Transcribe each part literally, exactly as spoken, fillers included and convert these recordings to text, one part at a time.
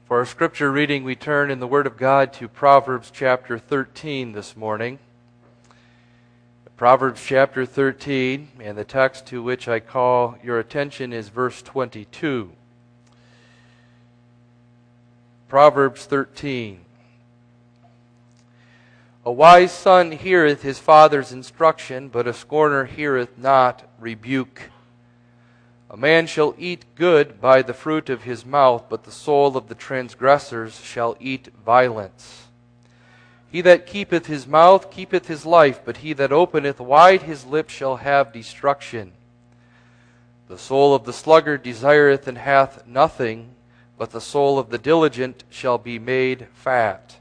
For our scripture reading, we turn in the Word of God to Proverbs chapter thirteen this morning. Proverbs chapter thirteen, and the text to which I call your attention is verse twenty-two. Proverbs thirteen. A wise son heareth his father's instruction, but a scorner heareth not rebuke. A man shall eat good by the fruit of his mouth, but the soul of the transgressors shall eat violence. He that keepeth his mouth keepeth his life, but he that openeth wide his lips shall have destruction. The soul of the sluggard desireth and hath nothing, but the soul of the diligent shall be made fat.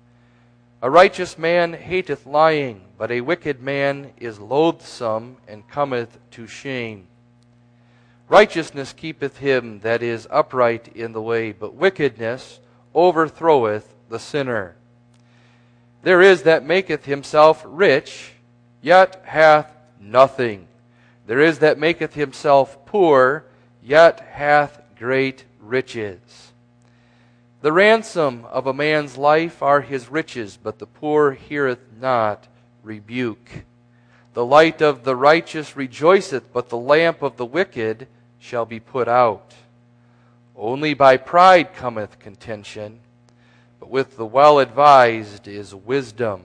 A righteous man hateth lying, but a wicked man is loathsome and cometh to shame. Righteousness keepeth him that is upright in the way, but wickedness overthroweth the sinner. There is that maketh himself rich, yet hath nothing. There is that maketh himself poor, yet hath great riches. The ransom of a man's life are his riches, but the poor heareth not rebuke. The light of the righteous rejoiceth, but the lamp of the wicked shall be put out. Only by pride cometh contention, but with the well-advised is wisdom.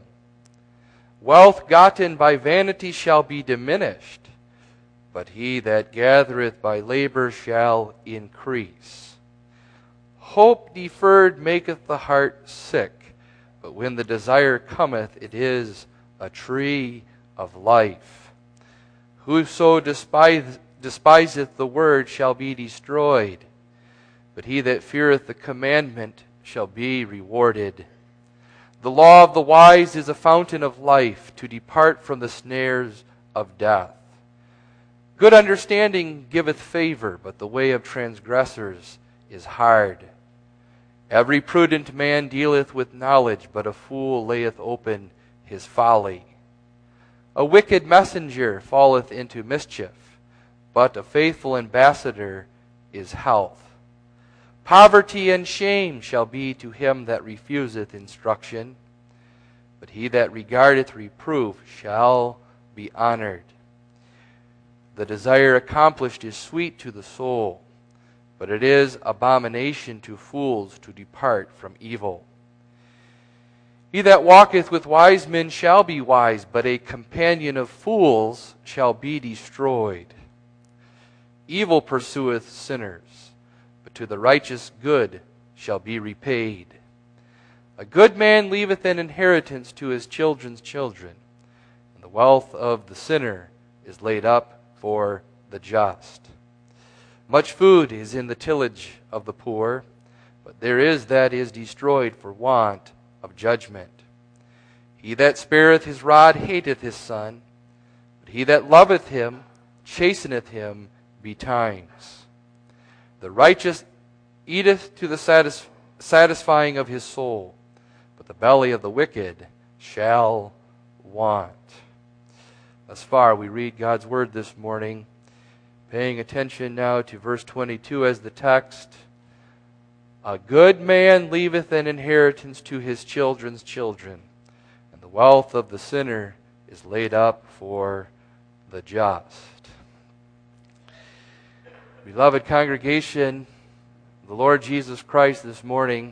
Wealth gotten by vanity shall be diminished, but he that gathereth by labor shall increase. Hope deferred maketh the heart sick, but when the desire cometh, it is a tree of life. Whoso despiseth despiseth the word shall be destroyed, but he that feareth the commandment shall be rewarded. The law of the wise is a fountain of life, to depart from the snares of death. Good understanding giveth favor, but the way of transgressors is hard. Every prudent man dealeth with knowledge, but a fool layeth open his folly. A wicked messenger falleth into mischief, but a faithful ambassador is health. Poverty and shame shall be to him that refuseth instruction, but he that regardeth reproof shall be honored. The desire accomplished is sweet to the soul, but it is abomination to fools to depart from evil. He that walketh with wise men shall be wise, but a companion of fools shall be destroyed. Evil pursueth sinners, but to the righteous good shall be repaid. A good man leaveth an inheritance to his children's children, and the wealth of the sinner is laid up for the just. Much food is in the tillage of the poor, but there is that is destroyed for want of judgment. He that spareth his rod hateth his son, but he that loveth him chasteneth him betimes. The righteous eateth to the satis- satisfying of his soul, but the belly of the wicked shall want. Thus far we read God's word this morning, paying attention now to verse twenty-two as the text. A good man leaveth an inheritance to his children's children, and the wealth of the sinner is laid up for the just. Beloved congregation, the Lord Jesus Christ, this morning,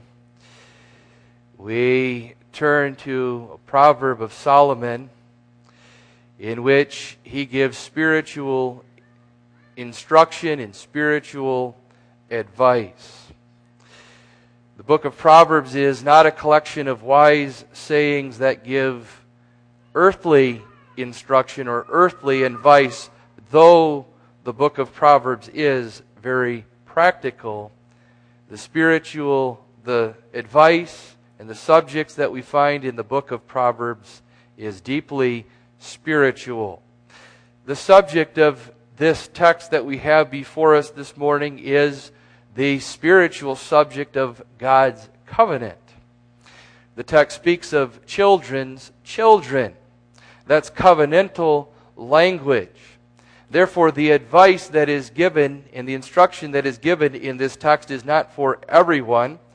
we turn to a proverb of Solomon in which he gives spiritual instruction and spiritual advice. The book of Proverbs is not a collection of wise sayings that give earthly instruction or earthly advice, though the book of Proverbs is very practical. The spiritual, the advice, and the subjects that we find in the book of Proverbs is deeply spiritual. The subject of this text that we have before us this morning is the spiritual subject of God's covenant. The text speaks of children's children. That's covenantal language. Therefore, the advice that is given and the instruction that is given in this text is not for everyone,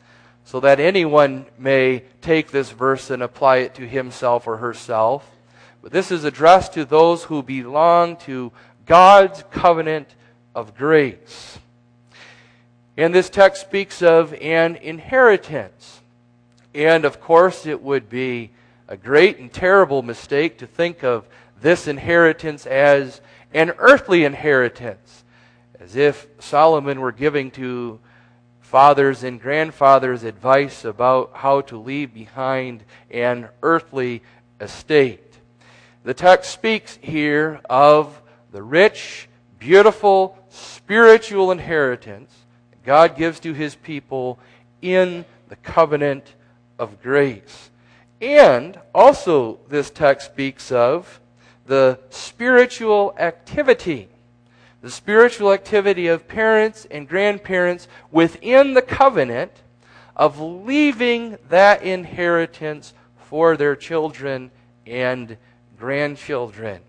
so that anyone may take this verse and apply it to himself or herself. But this is addressed to those who belong to God's covenant of grace. And this text speaks of an inheritance. And of course, it would be a great and terrible mistake to think of this inheritance as an earthly inheritance, as if Solomon were giving to fathers and grandfathers advice about how to leave behind an earthly estate. The text speaks here of the rich, beautiful, spiritual inheritance that God gives to His people in the covenant of grace. And also this text speaks of the spiritual activity, the spiritual activity of parents and grandparents within the covenant of leaving that inheritance for their children and grandchildren.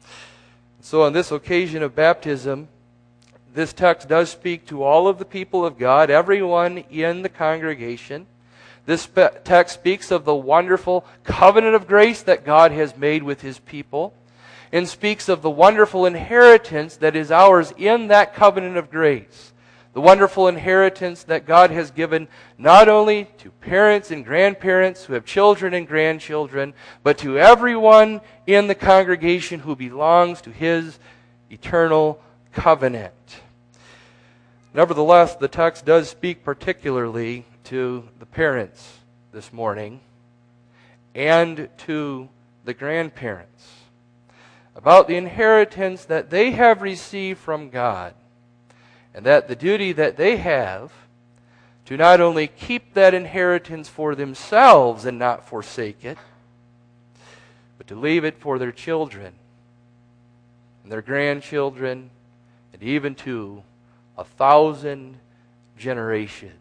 So on this occasion of baptism, this text does speak to all of the people of God, everyone in the congregation. This text speaks of the wonderful covenant of grace that God has made with His people, and speaks of the wonderful inheritance that is ours in that covenant of grace. The wonderful inheritance that God has given not only to parents and grandparents who have children and grandchildren, but to everyone in the congregation who belongs to His eternal covenant. Nevertheless, the text does speak particularly to the parents this morning and to the grandparents about the inheritance that they have received from God, and that the duty that they have to not only keep that inheritance for themselves and not forsake it, but to leave it for their children and their grandchildren, and even to a thousand generations.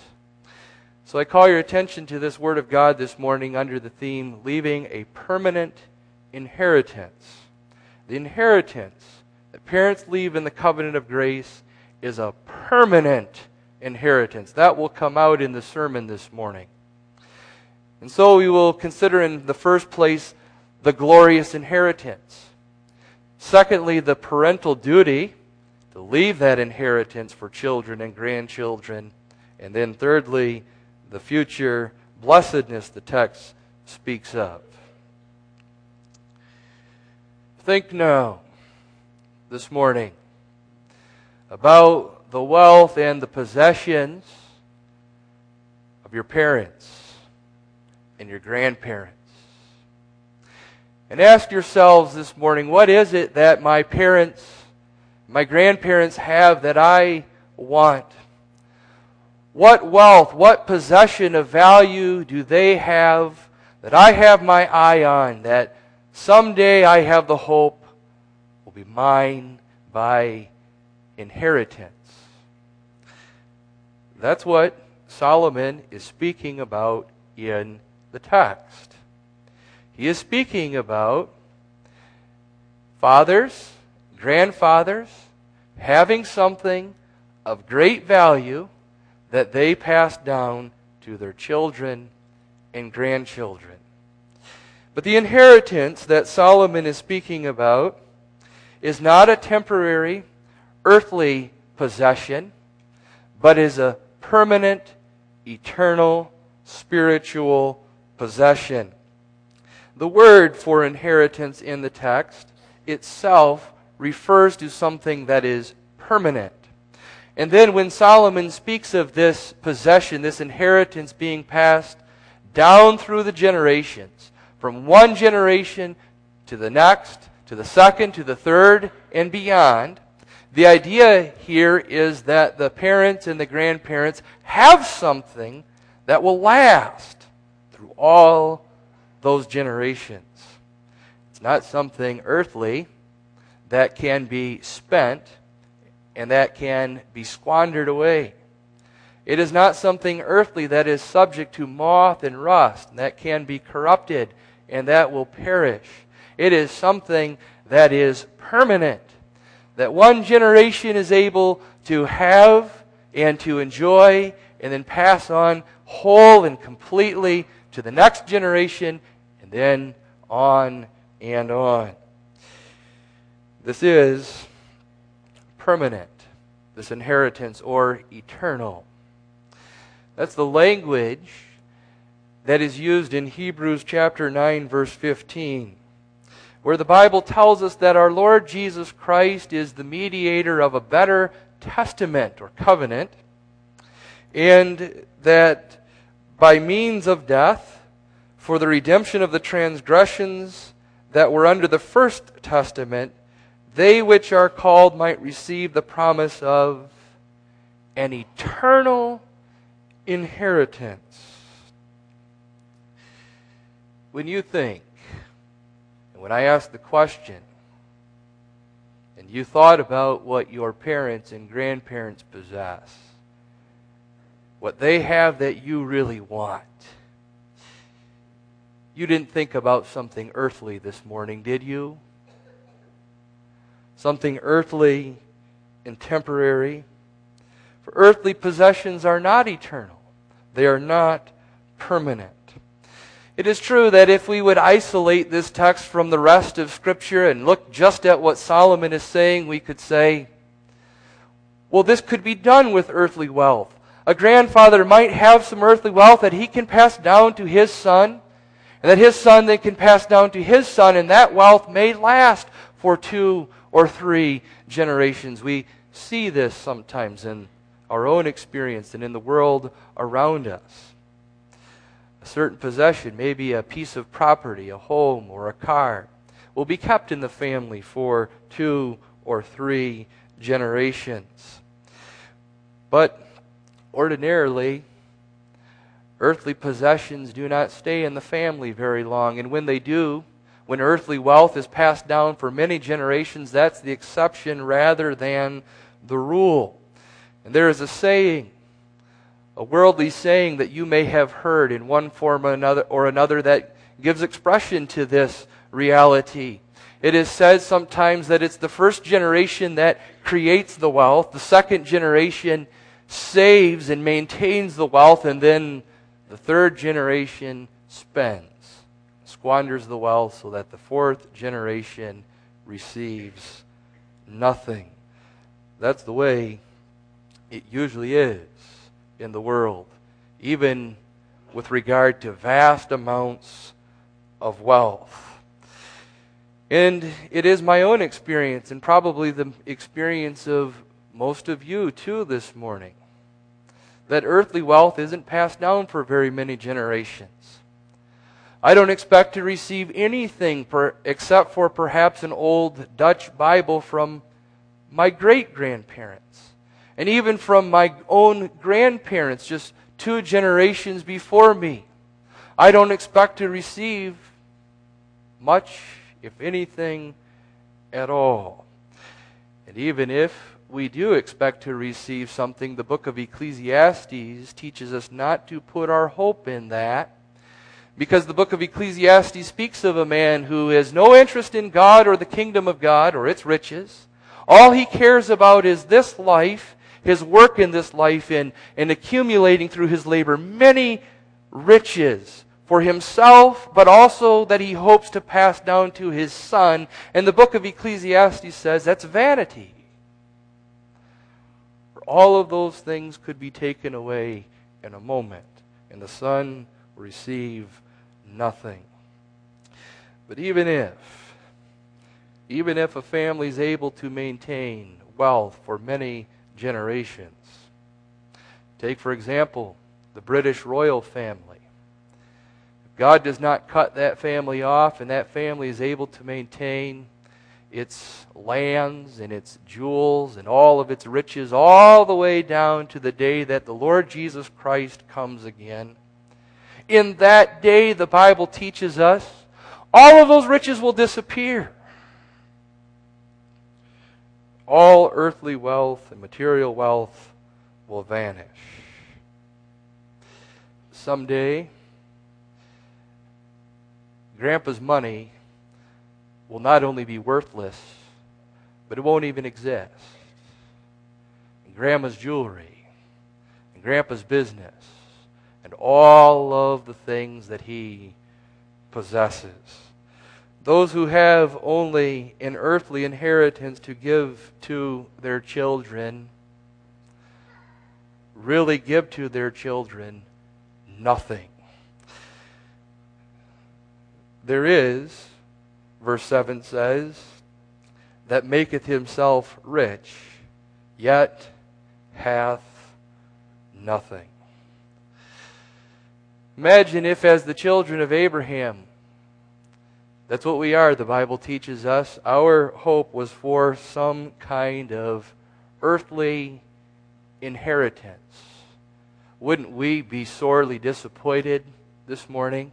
So I call your attention to this Word of God this morning under the theme, leaving a permanent inheritance. The inheritance that parents leave in the covenant of grace is a permanent inheritance. That will come out in the sermon this morning. And so we will consider in the first place the glorious inheritance. Secondly, the parental duty to leave that inheritance for children and grandchildren. And then thirdly, the future blessedness the text speaks of. Think now, this morning, about the wealth and the possessions of your parents and your grandparents. And ask yourselves this morning, what is it that my parents, my grandparents have that I want? What wealth, what possession of value do they have that I have my eye on, that someday I have the hope will be mine by inheritance? That's what Solomon is speaking about in the text. He is speaking about fathers, grandfathers, having something of great value that they pass down to their children and grandchildren. But the inheritance that Solomon is speaking about is not a temporary, earthly possession, but is a permanent, eternal, spiritual possession. The word for inheritance in the text itself refers to something that is permanent. And then when Solomon speaks of this possession, this inheritance being passed down through the generations, from one generation to the next, to the second, to the third, and beyond, the idea here is that the parents and the grandparents have something that will last through all those generations. It's not something earthly that can be spent and that can be squandered away. It is not something earthly that is subject to moth and rust, and that can be corrupted and that will perish. It is something that is permanent, that one generation is able to have and to enjoy and then pass on whole and completely to the next generation, and then on and on. This is permanent, this inheritance, or eternal. That's the language that is used in Hebrews chapter nine, verse fifteen, where the Bible tells us that our Lord Jesus Christ is the mediator of a better testament or covenant, and that by means of death, for the redemption of the transgressions that were under the first testament, they which are called might receive the promise of an eternal inheritance. When you think, and when I ask the question, and you thought about what your parents and grandparents possess, what they have that you really want, you didn't think about something earthly this morning, did you? Something earthly and temporary. For earthly possessions are not eternal. They are not permanent. It is true that if we would isolate this text from the rest of Scripture and look just at what Solomon is saying, we could say, well, this could be done with earthly wealth. A grandfather might have some earthly wealth that he can pass down to his son, and that his son then can pass down to his son, and that wealth may last for two or three generations. We see this sometimes in our own experience and in the world around us. A certain possession, maybe a piece of property, a home or a car, will be kept in the family for two or three generations. But ordinarily, earthly possessions do not stay in the family very long, and when they do, when earthly wealth is passed down for many generations, that's the exception rather than the rule. And there is a saying, a worldly saying that you may have heard in one form or another, or another that gives expression to this reality. It is said sometimes that it's the first generation that creates the wealth, the second generation saves and maintains the wealth, and then the third generation spends, squanders the wealth so that the fourth generation receives nothing. That's the way it usually is in the world, even with regard to vast amounts of wealth. And it is my own experience, and probably the experience of most of you too this morning, that earthly wealth isn't passed down for very many generations. I don't expect to receive anything per, except for perhaps an old Dutch Bible from my great-grandparents, and even from my own grandparents just two generations before me. I don't expect to receive much, if anything, at all. And even if we do expect to receive something, the book of Ecclesiastes teaches us not to put our hope in that, because the book of Ecclesiastes speaks of a man who has no interest in God or the kingdom of God or its riches. All he cares about is this life, his work in this life, and, and accumulating through his labor many riches for himself, but also that he hopes to pass down to his son. And the book of Ecclesiastes says that's vanity. For all of those things could be taken away in a moment, and the son will receive nothing. But even if, even if a family is able to maintain wealth for many generations, take for example the British royal family. God does not cut that family off, and that family is able to maintain its lands and its jewels and all of its riches all the way down to the day that the Lord Jesus Christ comes again. In that day, the Bible teaches us, all of those riches will disappear. All earthly wealth and material wealth will vanish. Someday, Grandpa's money will not only be worthless, but it won't even exist. And Grandma's jewelry, and and Grandpa's business and all of the things that he possesses. Those who have only an earthly inheritance to give to their children really give to their children nothing. There is, verse seven says, that maketh himself rich, yet hath nothing. Imagine if, as the children of Abraham, that's what we are, the Bible teaches us, our hope was for some kind of earthly inheritance. Wouldn't we be sorely disappointed this morning?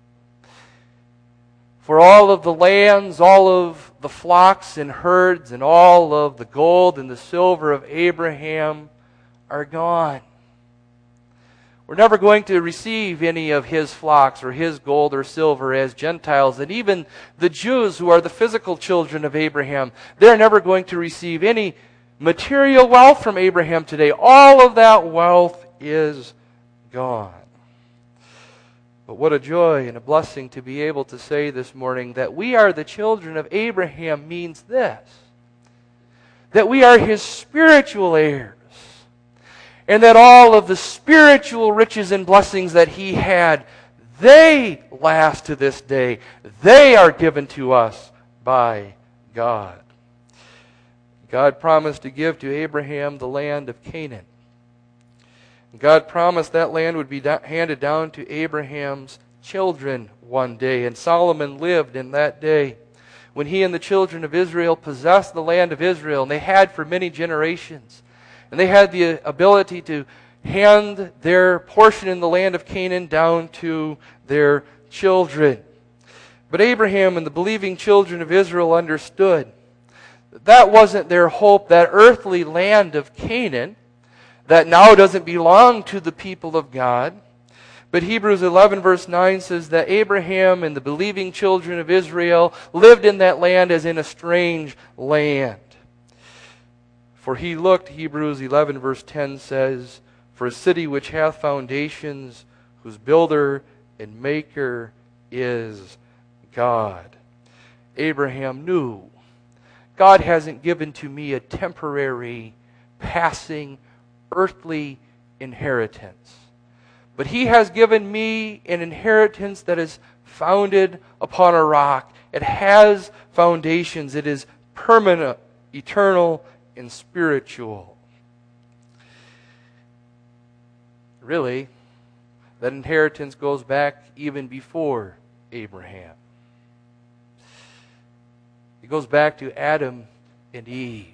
For all of the lands, all of the flocks and herds, and all of the gold and the silver of Abraham are gone. We're never going to receive any of his flocks or his gold or silver as Gentiles. And even the Jews, who are the physical children of Abraham, they're never going to receive any material wealth from Abraham today. All of that wealth is gone. But what a joy and a blessing to be able to say this morning that we are the children of Abraham means this: that we are his spiritual heirs, and that all of the spiritual riches and blessings that he had, they last to this day. They are given to us by God. God promised to give to Abraham the land of Canaan. God promised that land would be handed down to Abraham's children one day. And Solomon lived in that day when he and the children of Israel possessed the land of Israel, and they had for many generations. And they had the ability to hand their portion in the land of Canaan down to their children. But Abraham and the believing children of Israel understood that that wasn't their hope, that earthly land of Canaan that now doesn't belong to the people of God. But Hebrews eleven verse nine says that Abraham and the believing children of Israel lived in that land as in a strange land. For he looked, Hebrews eleven verse ten says, for a city which hath foundations, whose builder and maker is God. Abraham knew, God hasn't given to me a temporary, passing, earthly inheritance, but he has given me an inheritance that is founded upon a rock. It has foundations. It is permanent, eternal, and spiritual. Really, that inheritance goes back even before Abraham. It goes back to Adam and Eve.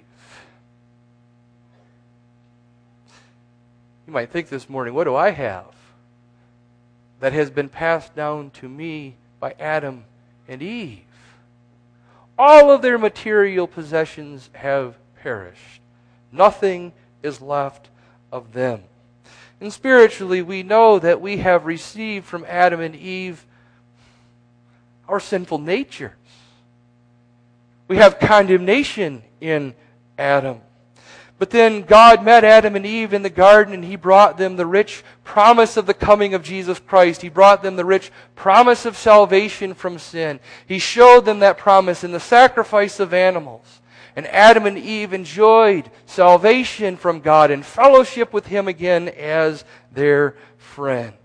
You might think this morning, what do I have that has been passed down to me by Adam and Eve? All of their material possessions have perished. Nothing is left of them. And spiritually, we know that we have received from Adam and Eve our sinful natures. We have condemnation in Adam. But then God met Adam and Eve in the garden, and he brought them the rich promise of the coming of Jesus Christ. He brought them the rich promise of salvation from sin. He showed them that promise in the sacrifice of animals. And Adam and Eve enjoyed salvation from God and fellowship with him again as their friend.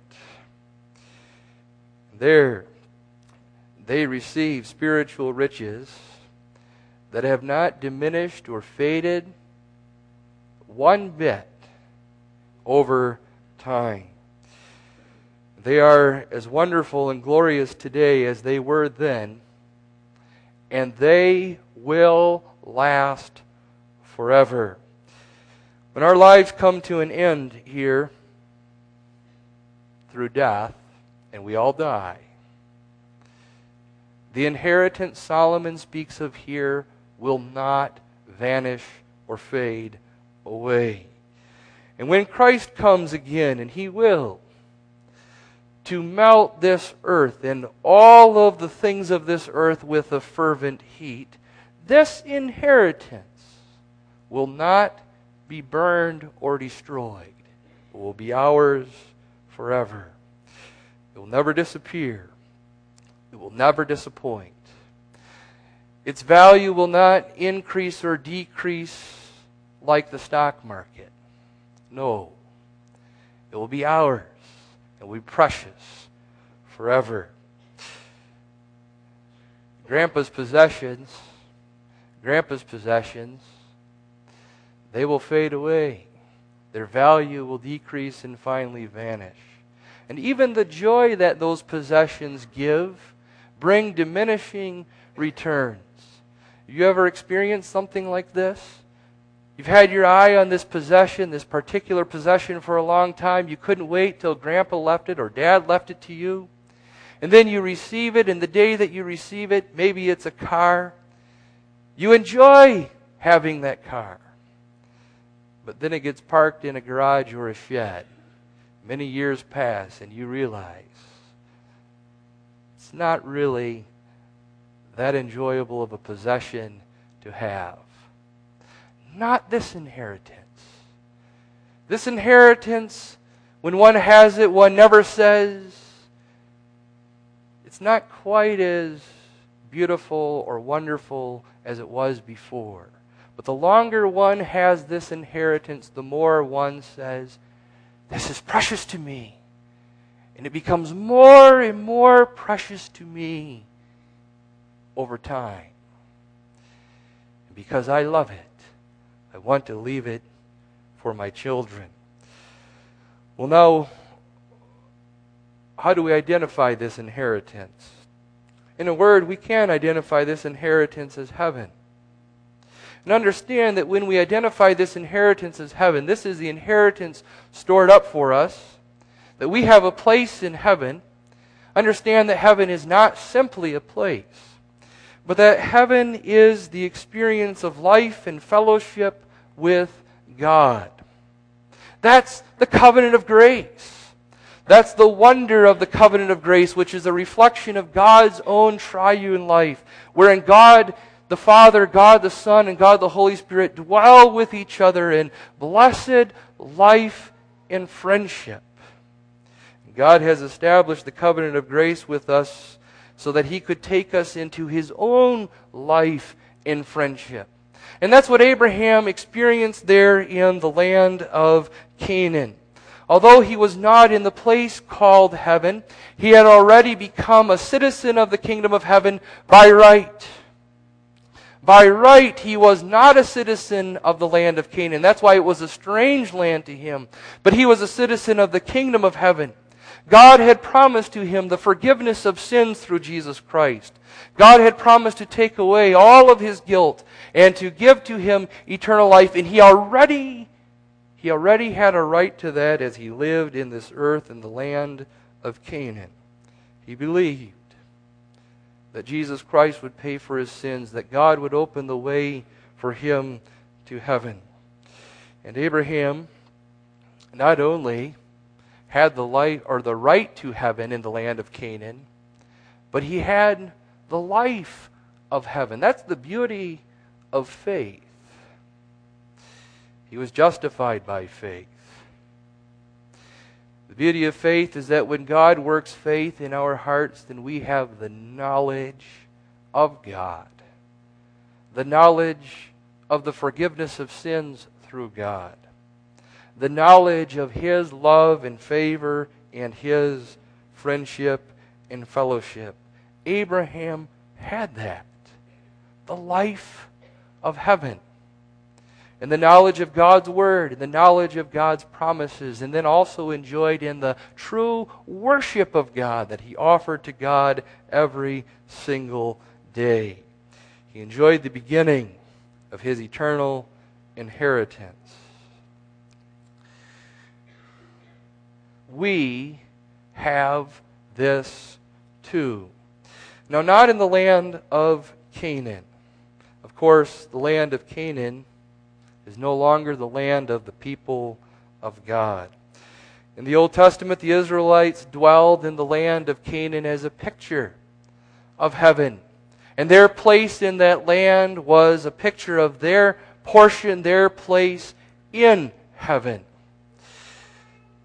There, they received spiritual riches that have not diminished or faded one bit over time. They are as wonderful and glorious today as they were then, and they will last forever. When our lives come to an end here through death, and we all die, the inheritance Solomon speaks of here will not vanish or fade away. And when Christ comes again, and he will, to melt this earth and all of the things of this earth with a fervent heat, this inheritance will not be burned or destroyed. It will be ours forever. It will never disappear. It will never disappoint. Its value will not increase or decrease like the stock market. No. It will be ours. It will be precious forever. Grandpa's possessions, Grandpa's possessions, they will fade away. Their value will decrease and finally vanish. And even the joy that those possessions give bring diminishing returns. You ever experienced something like this? You've had your eye on this possession, this particular possession for a long time. You couldn't wait till Grandpa left it or Dad left it to you. And then you receive it, and the day that you receive it, maybe it's a car. You enjoy having that car. But then it gets parked in a garage or a shed. Many years pass, and you realize it's not really that enjoyable of a possession to have. Not this inheritance. This inheritance, when one has it, one never says, it's not quite as beautiful or wonderful as it was before. But the longer one has this inheritance, the more one says, this is precious to me. And it becomes more and more precious to me over time. And because I love it, I want to leave it for my children. Well, now, how do we identify this inheritance? In a word, we can identify this inheritance as heaven. And understand that when we identify this inheritance as heaven, this is the inheritance stored up for us, that we have a place in heaven. Understand that heaven is not simply a place, but that heaven is the experience of life and fellowship with God. That's the covenant of grace. That's the wonder of the covenant of grace, which is a reflection of God's own triune life, wherein God the Father, God the Son, and God the Holy Spirit dwell with each other in blessed life and friendship. God has established the covenant of grace with us so that He could take us into His own life and friendship. And that's what Abraham experienced there in the land of Canaan. Although he was not in the place called heaven, he had already become a citizen of the kingdom of heaven by right. By right, he was not a citizen of the land of Canaan. That's why it was a strange land to him. But he was a citizen of the kingdom of heaven. God had promised to him the forgiveness of sins through Jesus Christ. God had promised to take away all of his guilt and to give to him eternal life. And he already, he already had a right to that as he lived in this earth in the land of Canaan. He believed that Jesus Christ would pay for his sins, that God would open the way for him to heaven. And Abraham not only had the life or the right to heaven in the land of Canaan, but he had the life of heaven. That's the beauty of faith. He was justified by faith. The beauty of faith is that when God works faith in our hearts, then we have the knowledge of God, the knowledge of the forgiveness of sins through God, the knowledge of His love and favor and His friendship and fellowship. Abraham had that, the life of heaven, and the knowledge of God's Word, and the knowledge of God's promises, and then also enjoyed in the true worship of God that he offered to God every single day. He enjoyed the beginning of his eternal inheritance. We have this too. Now, not in the land of Canaan. Of course, the land of Canaan is no longer the land of the people of God. In the Old Testament, the Israelites dwelled in the land of Canaan as a picture of heaven. And their place in that land was a picture of their portion, their place in heaven.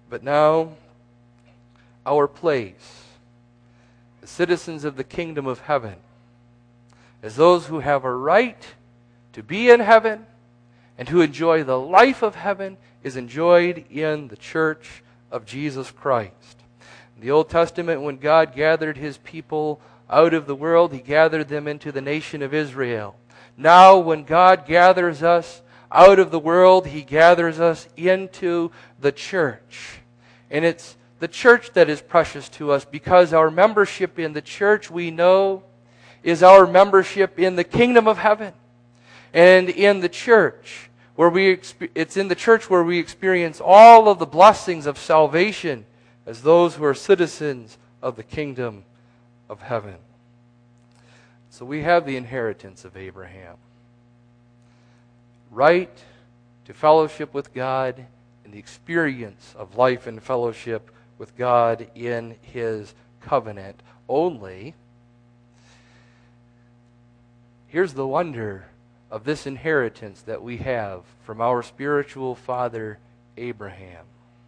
But now, our place, as citizens of the kingdom of heaven, as those who have a right to be in heaven and to enjoy the life of heaven, is enjoyed in the church of Jesus Christ. In the Old Testament, when God gathered His people out of the world, He gathered them into the nation of Israel. Now, when God gathers us out of the world, He gathers us into the church. And it's the church that is precious to us, because our membership in the church, we know, is our membership in the kingdom of heaven. And in the church, where we it's in the church where we experience all of the blessings of salvation as those who are citizens of the kingdom of heaven. So we have the inheritance of Abraham. Right to fellowship with God and the experience of life and fellowship with God in His covenant. Only, here's the wonder of this inheritance that we have from our spiritual father Abraham.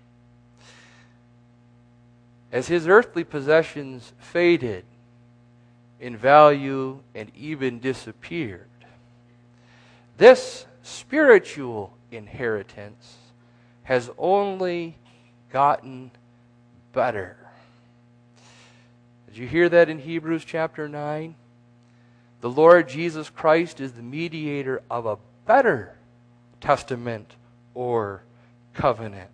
As his earthly possessions faded in value and even disappeared, this spiritual inheritance has only gotten better. Did you hear that in Hebrews chapter nine? The Lord Jesus Christ is the mediator of a better testament or covenant.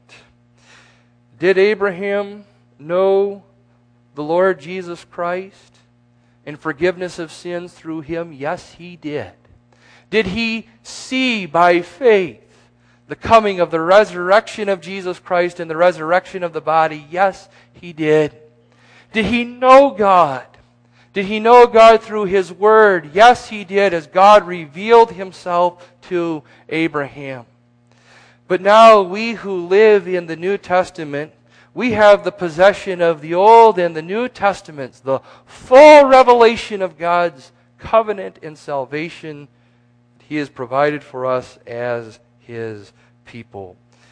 Did Abraham know the Lord Jesus Christ and forgiveness of sins through Him? Yes, he did. Did he see by faith the coming of the resurrection of Jesus Christ and the resurrection of the body? Yes, he did. Did he know God? Did he know God through His Word? Yes, he did, as God revealed Himself to Abraham. But now we who live in the New Testament, we have the possession of the Old and the New Testaments, the full revelation of God's covenant and salvation He has provided for us as His people.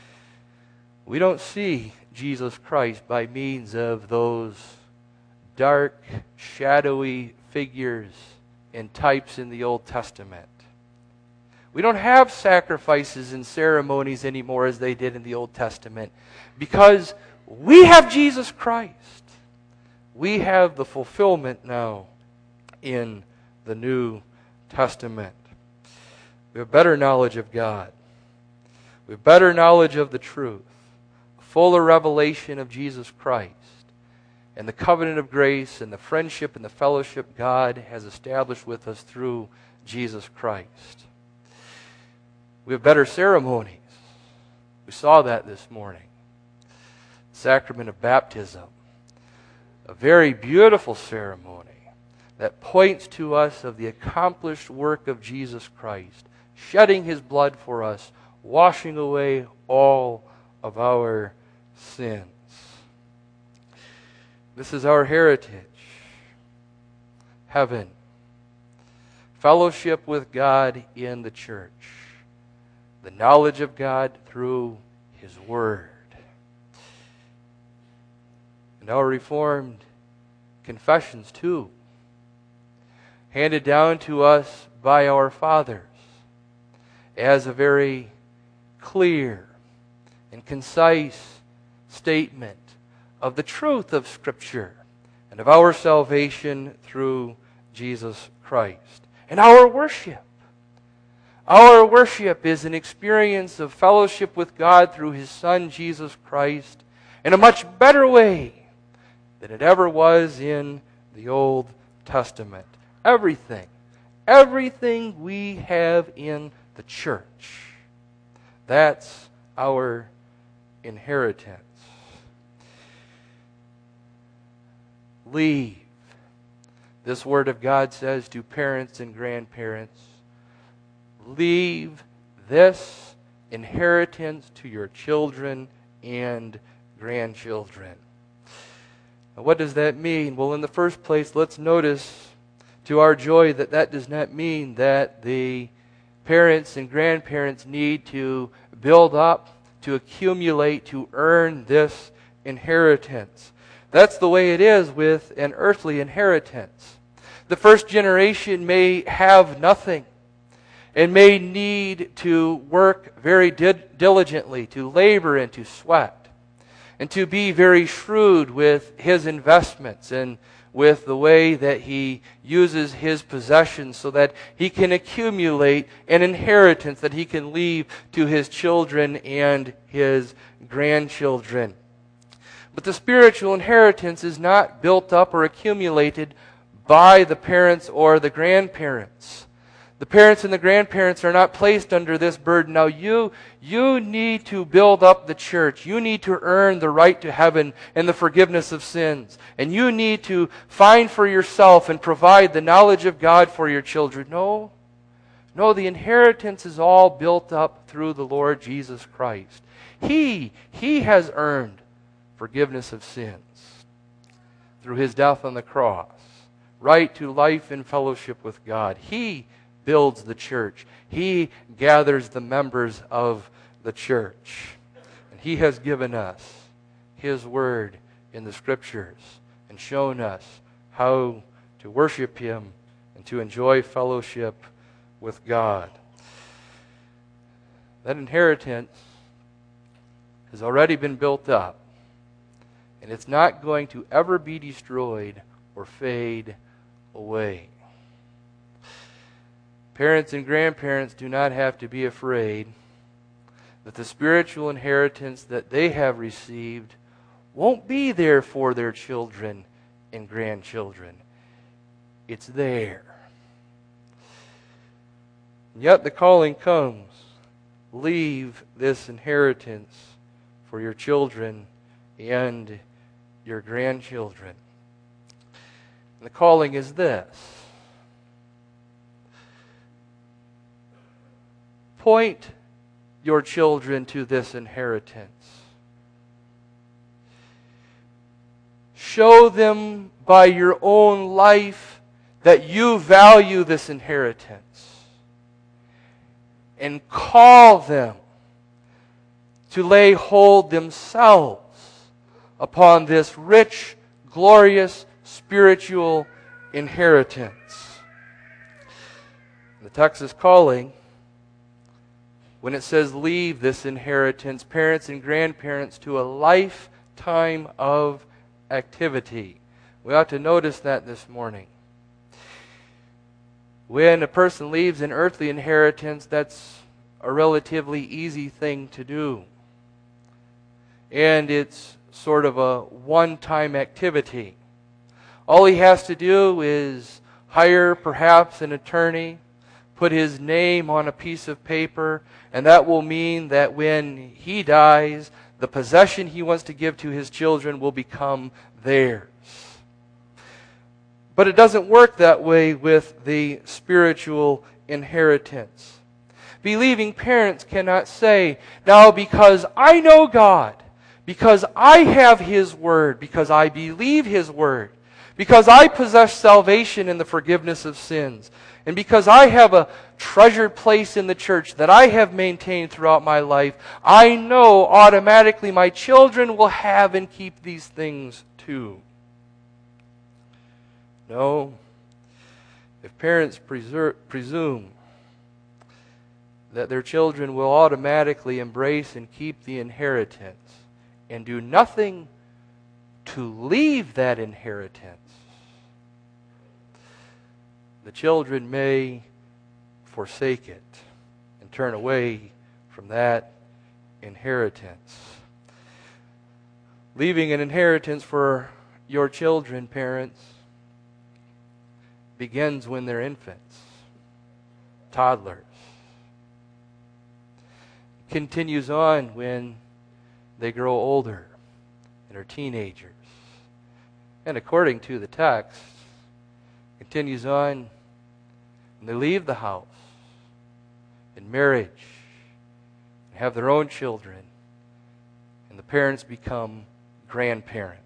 We don't see Jesus Christ by means of those dark, shadowy figures and types in the Old Testament. We don't have sacrifices and ceremonies anymore as they did in the Old Testament, because we have Jesus Christ. We have the fulfillment now in the New Testament. We have better knowledge of God. We have better knowledge of the truth, a fuller revelation of Jesus Christ, and the covenant of grace and the friendship and the fellowship God has established with us through Jesus Christ. We have better ceremonies. We saw that this morning. Sacrament of baptism, a very beautiful ceremony that points to us of the accomplished work of Jesus Christ, shedding His blood for us, washing away all of our sins. This is our heritage. Heaven. Fellowship with God in the church. The knowledge of God through His Word. And our Reformed confessions too, handed down to us by our fathers as a very clear and concise statement of the truth of Scripture and of our salvation through Jesus Christ. And our worship. Our worship is an experience of fellowship with God through His Son, Jesus Christ, in a much better way than it ever was in the Old Testament. Everything, everything we have in the church, that's our inheritance. Leave. This Word of God says to parents and grandparents, leave this inheritance to your children and grandchildren. Now, what does that mean? Well, in the first place, let's notice to our joy that that does not mean that the parents and grandparents need to build up to accumulate, to earn this inheritance. That's the way it is with an earthly inheritance. The first generation may have nothing and may need to work very diligently, to labor and to sweat, and to be very shrewd with his investments and with the way that he uses his possessions so that he can accumulate an inheritance that he can leave to his children and his grandchildren. But the spiritual inheritance is not built up or accumulated by the parents or the grandparents. The parents and the grandparents are not placed under this burden. Now you, you need to build up the church. You need to earn the right to heaven and the forgiveness of sins. And you need to find for yourself and provide the knowledge of God for your children. No, no, the inheritance is all built up through the Lord Jesus Christ. He, He has earned forgiveness of sins through His death on the cross, right to life and fellowship with God. He builds the church. He gathers the members of the church. And He has given us His word in the Scriptures and shown us how to worship Him and to enjoy fellowship with God. That inheritance has already been built up, and it's not going to ever be destroyed or fade away. Parents and grandparents do not have to be afraid that the spiritual inheritance that they have received won't be there for their children and grandchildren. It's there. And yet the calling comes. Leave this inheritance for your children and your grandchildren. And the calling is this. Point your children to this inheritance. Show them by your own life that you value this inheritance. And call them to lay hold themselves upon this rich, glorious, spiritual inheritance. The text is calling. When it says leave this inheritance, parents and grandparents, to a lifetime of activity. We ought to notice that this morning. When a person leaves an earthly inheritance, that's a relatively easy thing to do. And it's sort of a one-time activity. All he has to do is hire perhaps an attorney, put his name on a piece of paper, and that will mean that when he dies, the possession he wants to give to his children will become theirs. But it doesn't work that way with the spiritual inheritance. Believing parents cannot say, now because I know God, because I have His Word, because I believe His Word, because I possess salvation and the forgiveness of sins, and because I have a treasured place in the church that I have maintained throughout my life, I know automatically my children will have and keep these things too. No. If parents preser- presume that their children will automatically embrace and keep the inheritance and do nothing to leave that inheritance, the children may forsake it and turn away from that inheritance. Leaving an inheritance for your children, parents, begins when they're infants, toddlers. Continues on when they grow older and are teenagers. And according to the text, continues on when they leave the house in marriage and have their own children, and the parents become grandparents.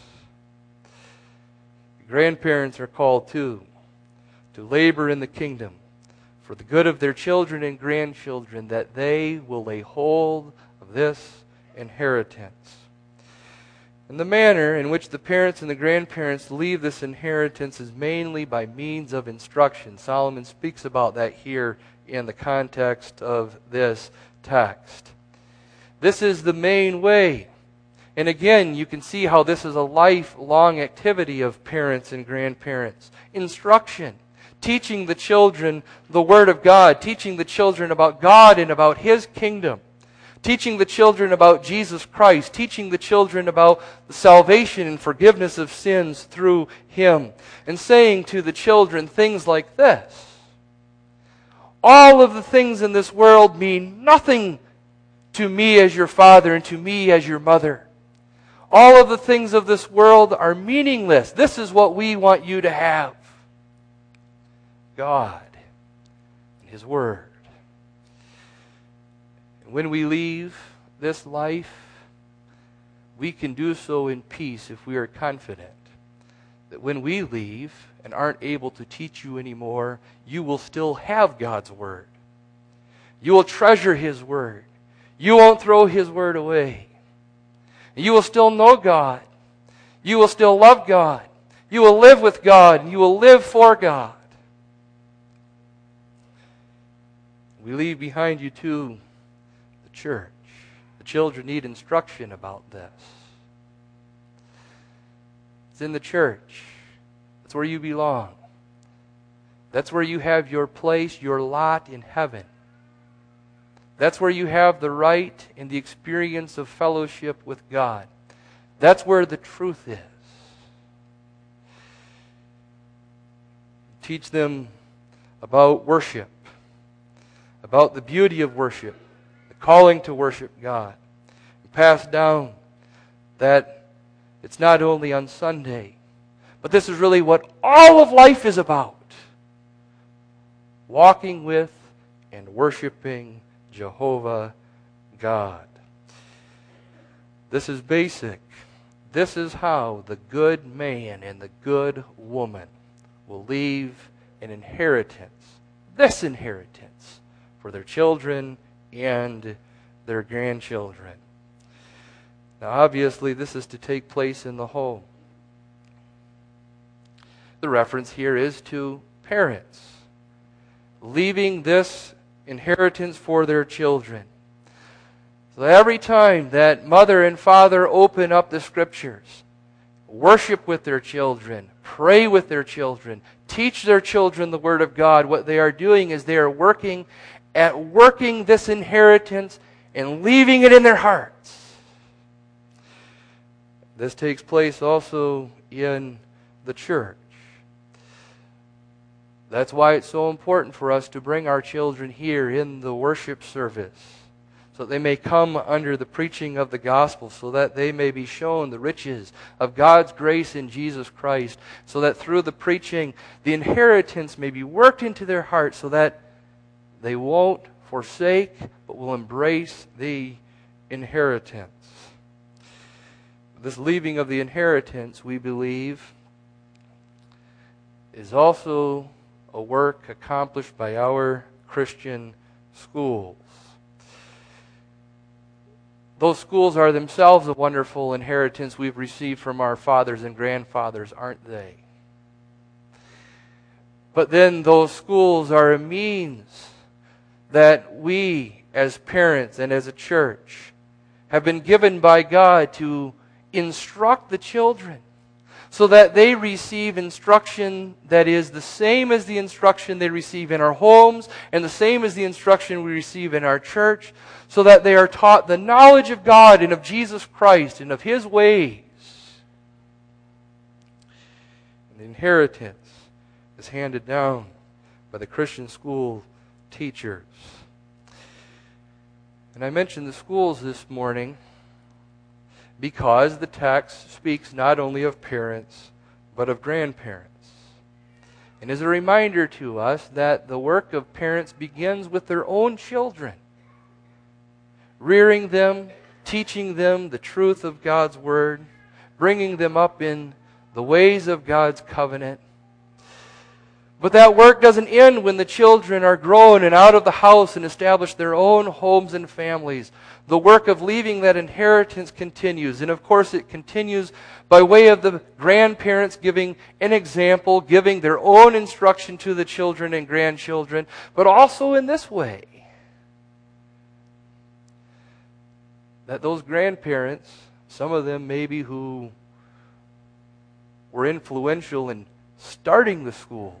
Grandparents are called too to labor in the kingdom for the good of their children and grandchildren, that they will lay hold of of this inheritance. And the manner in which the parents and the grandparents leave this inheritance is mainly by means of instruction. Solomon speaks about that here in the context of this text. This is the main way. And again, you can see how this is a lifelong activity of parents and grandparents. Instruction. Teaching the children the Word of God. Teaching the children about God and about His kingdom. Teaching the children about Jesus Christ. Teaching the children about the salvation and forgiveness of sins through Him. And saying to the children things like this: all of the things in this world mean nothing to me as your father and to me as your mother. All of the things of this world are meaningless. This is what we want you to have: God and His Word. And when we leave this life, we can do so in peace if we are confident that when we leave and aren't able to teach you anymore, you will still have God's Word. You will treasure His Word. You won't throw His Word away. You will still know God. You will still love God. You will live with God. And you will live for God. We leave behind you too the church. The children need instruction about this. It's in the church. That's where you belong. That's where you have your place, your lot in heaven. That's where you have the right and the experience of fellowship with God. That's where the truth is. Teach them about worship, about the beauty of worship, the calling to worship God. And pass down that it's not only on Sunday, but this is really what all of life is about. Walking with and worshiping Jehovah God. This is basic. This is how the good man and the good woman will leave an inheritance, this inheritance, for their children and their grandchildren. Now, obviously, this is to take place in the home. The reference here is to parents leaving this inheritance for their children. So every time that mother and father open up the Scriptures, worship with their children, pray with their children, teach their children the Word of God, what they are doing is they are working at working this inheritance and leaving it in their hearts. This takes place also in the church. That's why it's so important for us to bring our children here in the worship service, so that they may come under the preaching of the gospel, so that they may be shown the riches of God's grace in Jesus Christ, so that through the preaching, the inheritance may be worked into their hearts, so that they won't forsake, but will embrace the inheritance. This leaving of the inheritance, we believe, is also a work accomplished by our Christian schools. Those schools are themselves a wonderful inheritance we've received from our fathers and grandfathers, aren't they? But then those schools are a means that we as parents and as a church have been given by God to instruct the children, so that they receive instruction that is the same as the instruction they receive in our homes and the same as the instruction we receive in our church, so that they are taught the knowledge of God and of Jesus Christ and of His ways. And the inheritance is handed down by the Christian school teachers. And I mentioned the schools this morning because the text speaks not only of parents, but of grandparents. And is a reminder to us that the work of parents begins with their own children, rearing them, teaching them the truth of God's Word, bringing them up in the ways of God's covenant. But that work doesn't end when the children are grown and out of the house and establish their own homes and families. The work of leaving that inheritance continues. And of course it continues by way of the grandparents giving an example, giving their own instruction to the children and grandchildren, but also in this way. That those grandparents, some of them maybe who were influential in starting the schools,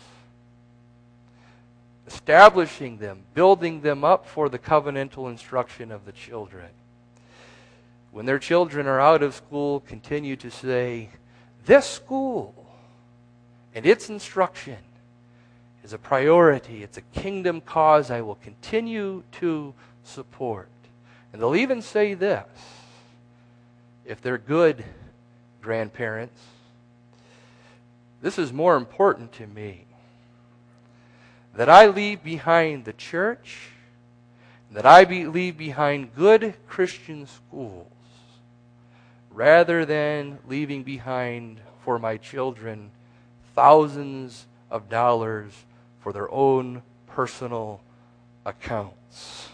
establishing them, building them up for the covenantal instruction of the children. When their children are out of school, continue to say, this school and its instruction is a priority. It's a kingdom cause I will continue to support. And they'll even say this, if they're good grandparents, this is more important to me, that I leave behind the church, that I be, leave behind good Christian schools, rather than leaving behind for my children thousands of dollars for their own personal accounts.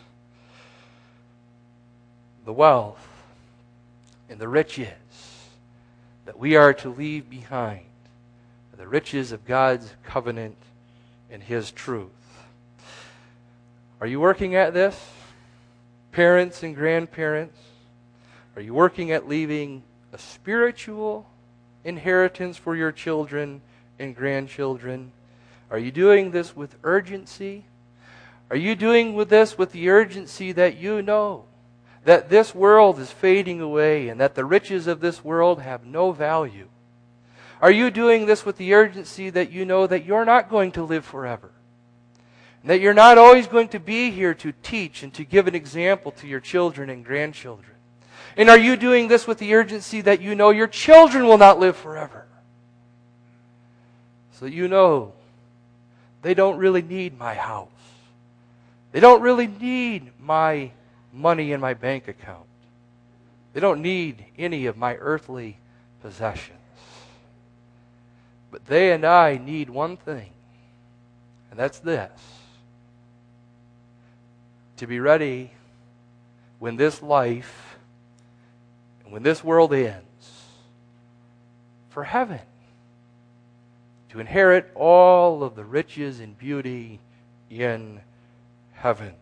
The wealth and the riches that we are to leave behind are the riches of God's covenant and His truth. Are you working at this? Parents and grandparents, are you working at leaving a spiritual inheritance for your children and grandchildren? Are you doing this with urgency? Are you doing with this with the urgency that you know that this world is fading away and that the riches of this world have no value? Are you doing this with the urgency that you know that you're not going to live forever? And that you're not always going to be here to teach and to give an example to your children and grandchildren? And are you doing this with the urgency that you know your children will not live forever? So you know they don't really need my house. They don't really need my money in my bank account. They don't need any of my earthly possessions. But they and I need one thing, and that's this: to be ready when this life and when this world ends for heaven, to inherit all of the riches and beauty in heaven.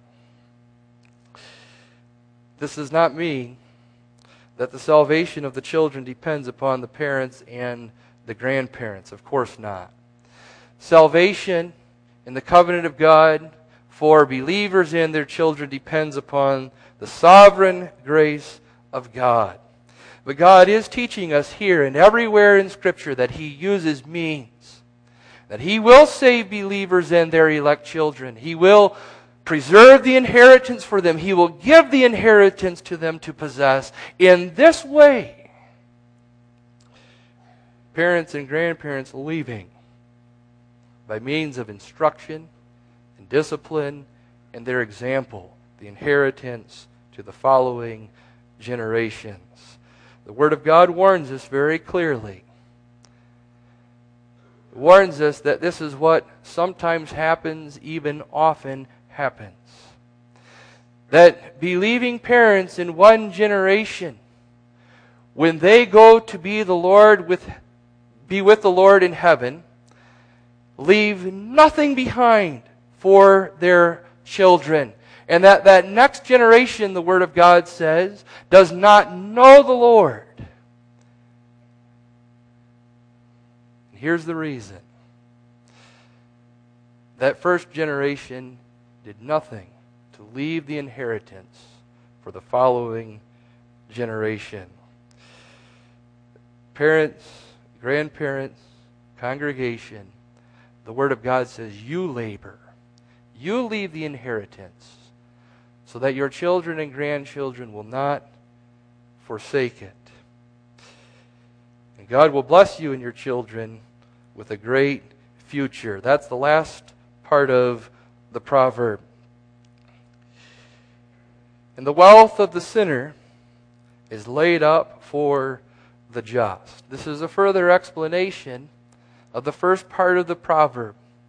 This does not mean that the salvation of the children depends upon the parents and the grandparents. Of course not. Salvation in the covenant of God for believers and their children depends upon the sovereign grace of God. But God is teaching us here and everywhere in Scripture that He uses means, that He will save believers and their elect children. He will preserve the inheritance for them. He will give the inheritance to them to possess. In this way, parents and grandparents leaving by means of instruction and discipline and their example, the inheritance to the following generations. The Word of God warns us very clearly. It warns us that this is what sometimes happens, even often happens. That believing parents in one generation, when they go to be the Lord with be with the Lord in heaven, leave nothing behind for their children. And that that next generation, the Word of God says, does not know the Lord. Here's the reason. That first generation did nothing to leave the inheritance for the following generation. Parents, grandparents, congregation, the Word of God says, you labor. You leave the inheritance so that your children and grandchildren will not forsake it. And God will bless you and your children with a great future. That's the last part of the proverb. And the wealth of the sinner is laid up for the just. This is a further explanation of the first part of the proverb.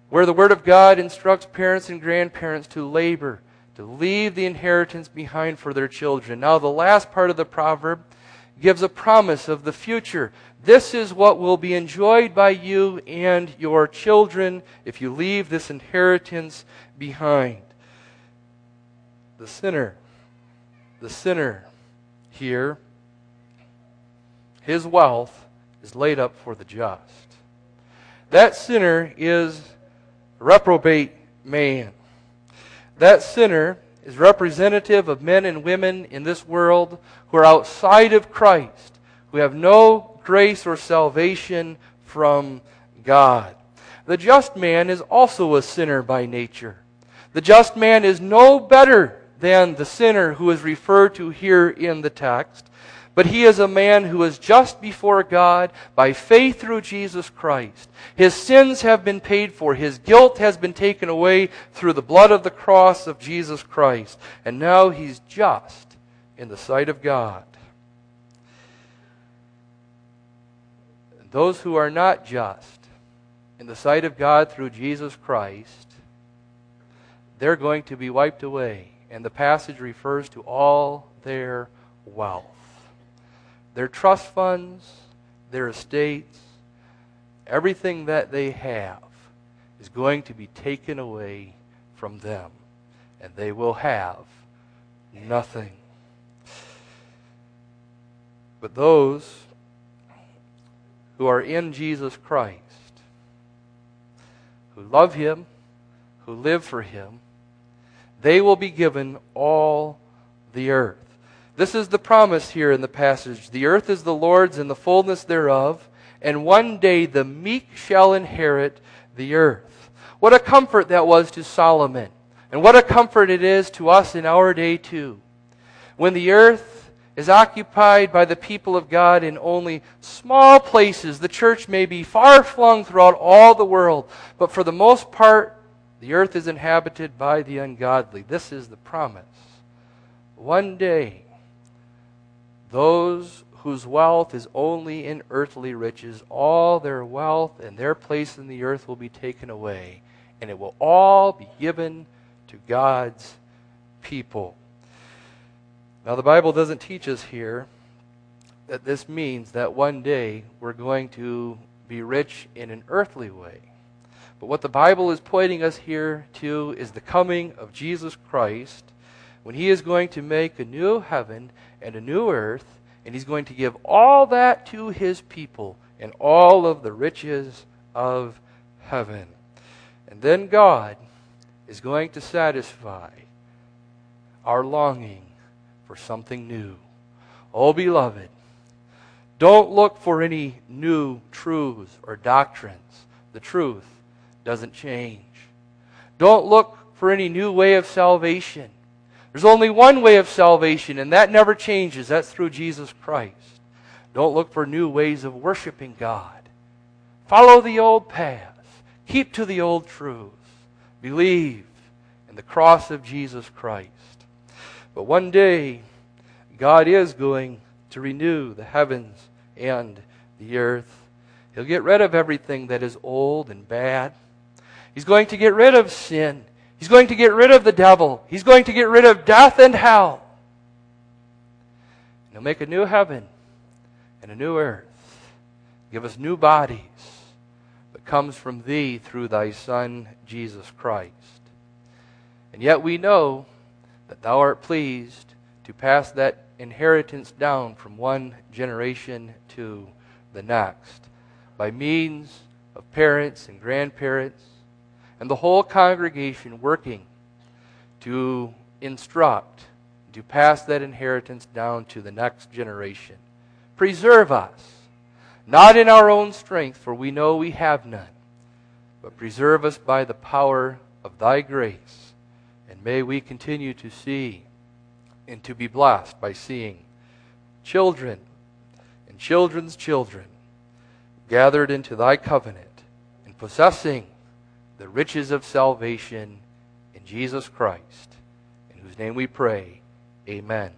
where the Word of God instructs parents and grandparents to labor, to leave the inheritance behind for their children. Now the last part of the proverb gives a promise of the future. This is what will be enjoyed by you and your children if you leave this inheritance behind. The sinner, the sinner here, his wealth is laid up for the just. That sinner is a reprobate man. That sinner is representative of men and women in this world who are outside of Christ, who have no grace or salvation from God. The just man is also a sinner by nature. The just man is no better than the sinner who is referred to here in the text, but he is a man who is just before God by faith through Jesus Christ. His sins have been paid for. His guilt has been taken away through the blood of the cross of Jesus Christ. And now he's just in the sight of God. And those who are not just in the sight of God through Jesus Christ, they're going to be wiped away. And the passage refers to all their wealth. Their trust funds, their estates, everything that they have is going to be taken away from them. And they will have nothing. But those who are in Jesus Christ, who love Him, who live for Him, they will be given all the earth. This is the promise here in the passage. The earth is the Lord's and the fullness thereof, and one day the meek shall inherit the earth. What a comfort that was to Solomon, and what a comfort it is to us in our day too. When the earth is occupied by the people of God in only small places, the church may be far flung throughout all the world, but for the most part, the earth is inhabited by the ungodly. This is the promise. One day, those whose wealth is only in earthly riches, all their wealth and their place in the earth will be taken away, and it will all be given to God's people. Now, the Bible doesn't teach us here that this means that one day we're going to be rich in an earthly way. But what the Bible is pointing us here to is the coming of Jesus Christ, when He is going to make a new heaven and a new earth, and He's going to give all that to His people and all of the riches of heaven. And then God is going to satisfy our longing for something new. Oh, beloved, don't look for any new truths or doctrines. The truth doesn't change. Don't look for any new way of salvation. There's only one way of salvation, and that never changes. That's through Jesus Christ. Don't look for new ways of worshiping God. Follow the old paths. Keep to the old truths. Believe in the cross of Jesus Christ. But one day, God is going to renew the heavens and the earth. He'll get rid of everything that is old and bad. He's going to get rid of sin. He's going to get rid of the devil. He's going to get rid of death and hell. And He'll make a new heaven and a new earth. Give us new bodies that comes from Thee through Thy Son, Jesus Christ. And yet we know that Thou art pleased to pass that inheritance down from one generation to the next by means of parents and grandparents and the whole congregation working to instruct, to pass that inheritance down to the next generation. Preserve us, not in our own strength, for we know we have none, but preserve us by the power of Thy grace. And may we continue to see and to be blessed by seeing children and children's children gathered into Thy covenant and possessing the riches of salvation in Jesus Christ, in whose name we pray. Amen.